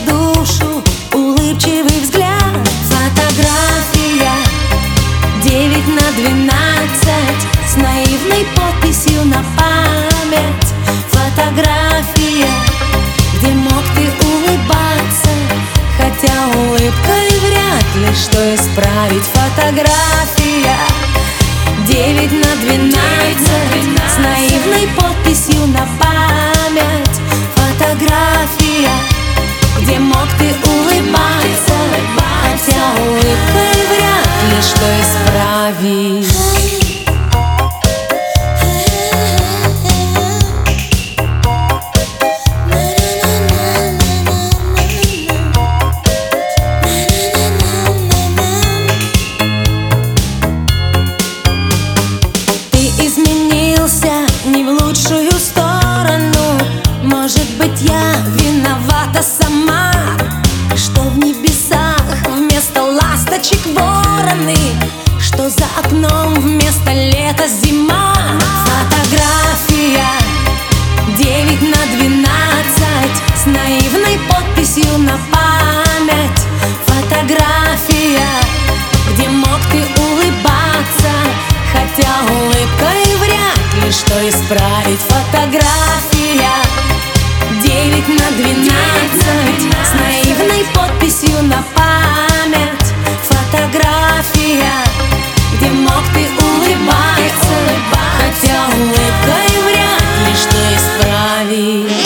душу улыбчивый взгляд. Фотография 9×12 с наивной подписью на память. Фотография, где мог ты улыбаться, хотя улыбкой вряд ли что исправить. Фотография 9×12 с наивной подписью на память. Фотография, где мог ты улыбаться, хотя улыбкой вряд ли что исправить. Не в лучшую сторону. Может быть, я виновата сама, что в небесах вместо ласточек вороны, что за окном вместо лета зима. Фотография 9×12 с наивной подписью на память. Фотография, где мог ты улыбаться, хотя улыбкой вряд ли что исправить. Фотография 9×12 с наивной подписью на память. Фотография, где мог ты улыбаться, хотя улыбкой вряд ли что исправить.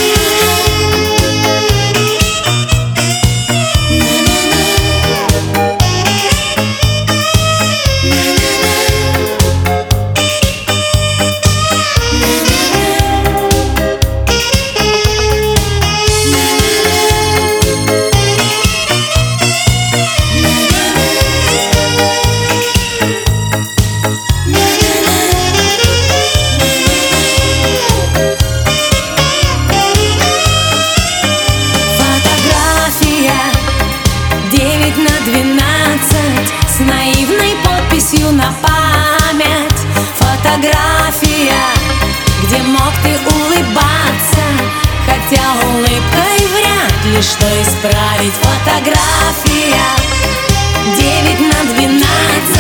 С наивной подписью на память. Фотография, где мог ты улыбаться, хотя улыбкой вряд ли что исправить. Фотография 9×12